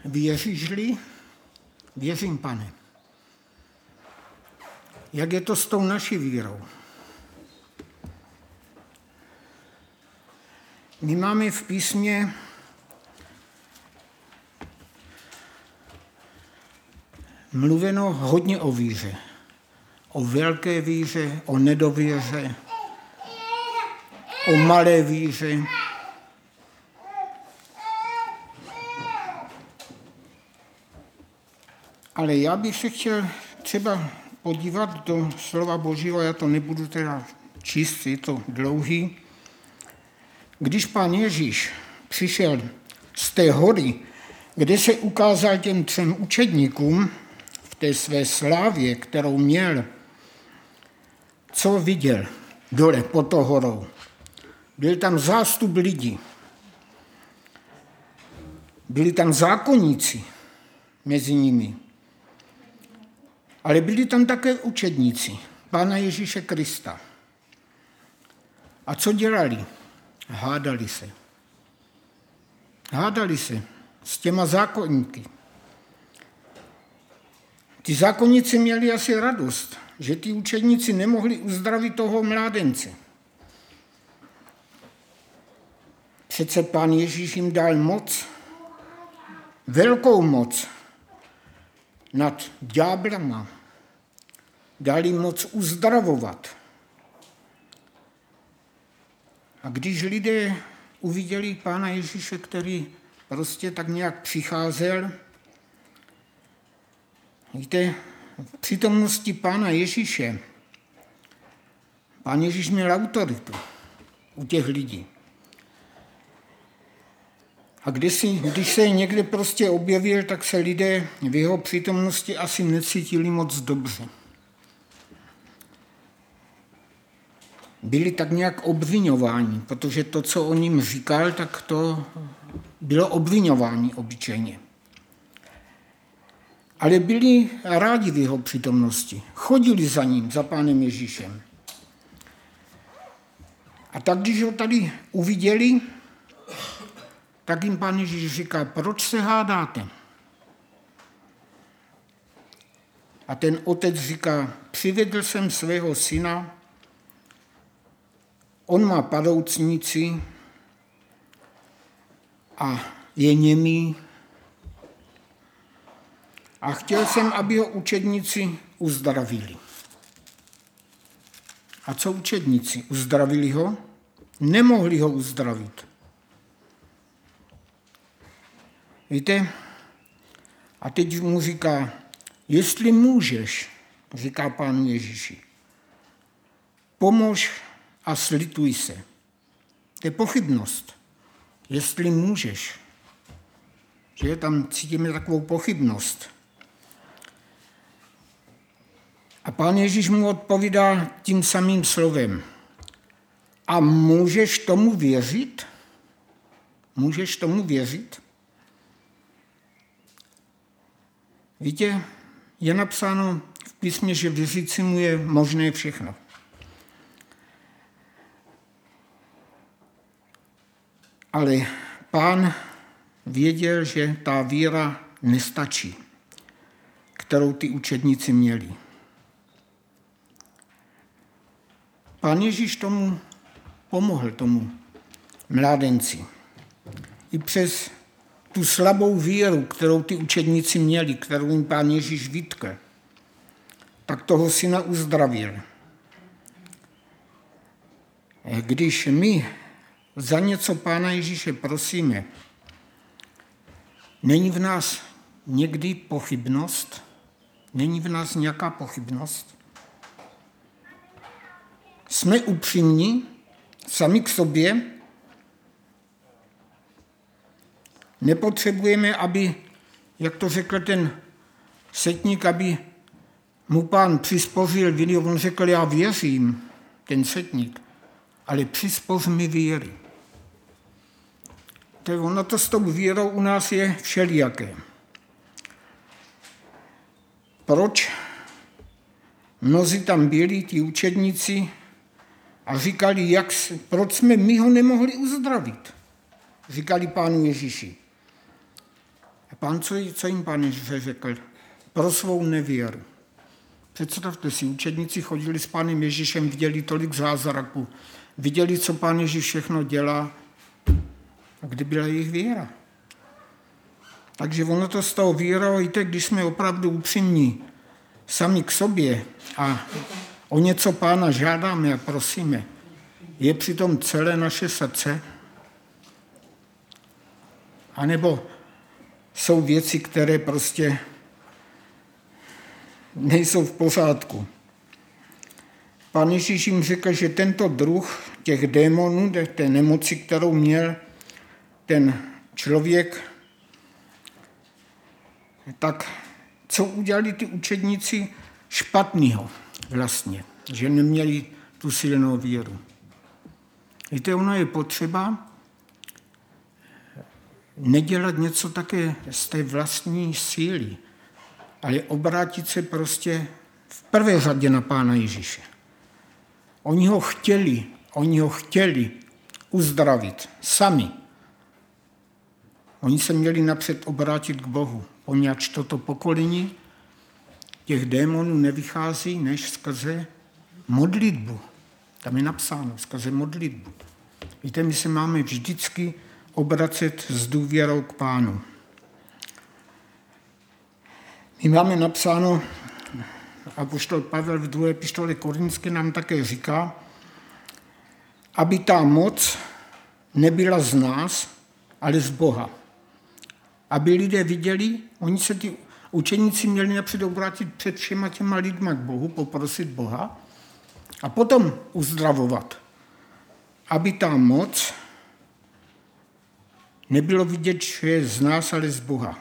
Věříš-li? Věřím, Pane. Jak je to s tou naší vírou? My máme v písmě mluveno hodně o víře. O velké víře, o nedověře, o malé víře. Ale já bych se chtěl třeba podívat do slova Božího, já to nebudu teda číst, je to dlouhý. Když Pán Ježíš přišel z té hory, kde se ukázal těm 3 učedníkům v té své slávě, kterou měl, co viděl dole pod tou horou? Byl tam zástup lidí. Byli tam zákonníci mezi nimi. Ale byli tam také učedníci Pána Ježíše Krista. A co dělali? Hádali se. Hádali se s těma zákonníky. Ty zákonníci měli asi radost, že ty učedníci nemohli uzdravit toho mládence. Přece Pán Ježíš jim dal moc, velkou moc nad ďáblama. Dal jim moc uzdravovat. A když lidé uviděli Pána Ježíše, který prostě tak nějak přicházel, víte, v přítomnosti Pána Ježíše, Pán Ježíš měl autoritu u těch lidí. A když se někde prostě objevil, tak se lidé v jeho přítomnosti asi necítili moc dobře. Byli tak nějak obviňováni, protože to, co on jim říkal, tak to bylo obviňování obyčejně. Ale byli rádi v jeho přítomnosti. Chodili za ním, za Pánem Ježíšem. A tak, když ho tady uviděli, tak jim Pán Ježíš říká, proč se hádáte? A ten otec říká, přivedl jsem svého syna, on má padoucnici a je němý a chtěl jsem, aby ho učedníci uzdravili. A co učedníci? Uzdravili ho? Nemohli ho uzdravit. Víte? A teď mu říká, jestli můžeš, říká Pánu Ježíši, pomož a slituj se. To je pochybnost. Jestli můžeš. Že tam cítíme takovou pochybnost. A Pán Ježíš mu odpovídá tím samým slovem. A můžeš tomu věřit? Můžeš tomu věřit? Víte, je napsáno v písmě, že věřícímu je možné všechno. Ale Pán věděl, že ta víra nestačí, kterou ty učedníci měli. Pán Ježíš tomu pomohl, tomu mládenci. I přes tu slabou víru, kterou ty učedníci měli, kterou jim Pán Ježíš vytkl, tak toho syna uzdravil. Když my za něco Pána Ježíše prosíme, není v nás někdy pochybnost? Není v nás nějaká pochybnost? Jsme upřímní sami k sobě? Nepotřebujeme, aby, jak to řekl ten setník, aby mu Pán přispořil víry. On řekl, já věřím, ten setník, ale přispoř mi víry. To ono to s tou vírou u nás je všelijaké. Proč mnozí tam byli, ti učedníci, a říkali, proč jsme my ho nemohli uzdravit? Říkali Pánu Ježíši. co jim Pán Ježíš řekl? Pro svou nevěru. Představte si, učedníci chodili s Pánem Ježíšem, viděli tolik zázraků, viděli, co Pán Ježíš všechno dělá, a kde byla jejich víra. Takže ono to z toho víra, víte, když jsme opravdu upřímní sami k sobě a o něco Pána žádáme a prosíme, je přitom celé naše srdce? A nebo jsou věci, které prostě nejsou v pořádku. Pán Ježíš jim řekl, že tento druh těch démonů, té nemoci, kterou měl ten člověk, tak co udělali ty učedníci špatného vlastně, že neměli tu silnou víru. Víte, ono je potřeba nedělat něco také z té vlastní síly, ale obrátit se prostě v prvé řadě na Pána Ježíše. Oni ho chtěli uzdravit sami. Oni se měli napřed obrátit k Bohu, poněvadž toto pokolení těch démonů nevychází než skrze modlitbu. Tam je napsáno, skrze modlitbu. Víte, my se máme vždycky obracet s důvěrou k Pánu. My máme napsáno, apoštol Pavel v 2. epistole Korinské nám také říká, aby ta moc nebyla z nás, ale z Boha. Aby lidé viděli, oni se ty učeníci měli napřed obrátit před všema těma lidma k Bohu, poprosit Boha a potom uzdravovat. Aby ta moc nebylo vidět, že je z nás, ale z Boha.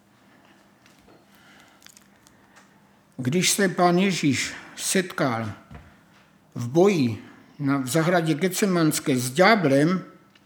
Když se Pán Ježíš setkal v boji v zahradě Getsemanské s ďáblem,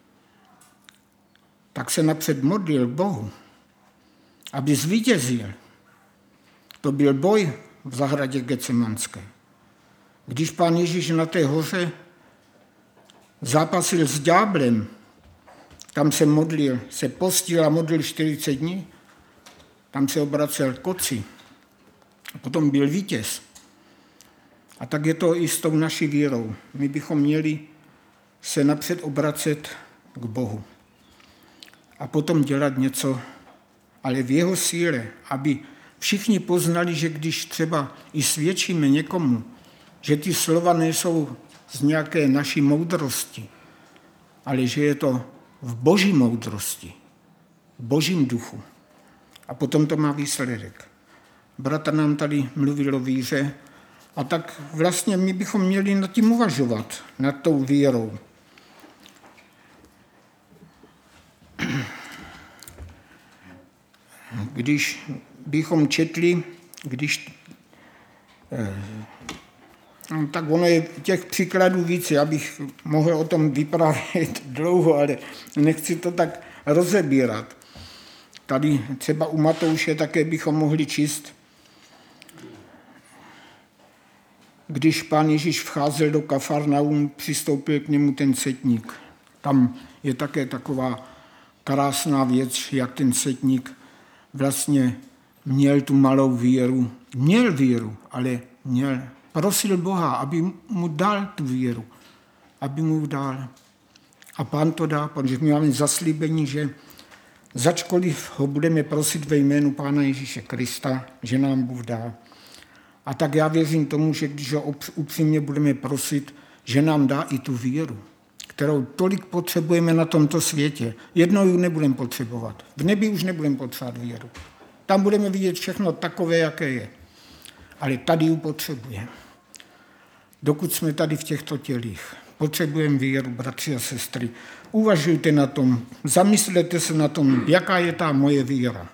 tak se napřed modlil Bohu, aby zvítězil. To byl boj v zahradě Getsemanské. Když Pán Ježíš na té hoře zápasil s ďáblem, tam se modlil, se postil a modlil 40 dní, tam se obracel k Otci. A potom byl vítěz. A tak je to i s tou naší vírou. My bychom měli se napřed obracet k Bohu. A potom dělat něco, ale v jeho síle, aby všichni poznali, že když třeba i svědčíme někomu, že ty slova nejsou z nějaké naší moudrosti, ale že je to v boží moudrosti, v božím duchu. A potom to má výsledek. Bratr nám tady mluvil o víře a tak vlastně my bychom měli nad tím uvažovat, nad tou vírou. Když bychom četli, tak ono je těch příkladů víc, já bych mohl o tom vyprávět dlouho, ale nechci to tak rozebírat. Tady třeba u Matouše také bychom mohli číst, když Pán Ježíš vcházel do Kafarnaum, přistoupil k němu ten setník. Tam je také taková krásná věc, jak ten setník vlastně měl tu malou víru. Měl víru, ale prosil Boha, aby mu dal tu víru. Aby mu dal. A Pán to dá, protože my máme zaslíbení, že začkoliv ho budeme prosit ve jménu Pána Ježíše Krista, že nám Bůh dá. A tak já věřím tomu, že když ho upřímně budeme prosit, že nám dá i tu víru, kterou tolik potřebujeme na tomto světě. Jednou ji nebudeme potřebovat. V nebi už nebudeme potřebovat víru. Tam budeme vidět všechno takové, jaké je. Ale tady ji potřebujeme. Dokud jsme tady v těchto tělích, potřebujeme víru, bratři a sestry. Uvažujte na tom, zamyslete se na tom, jaká je ta moje víra.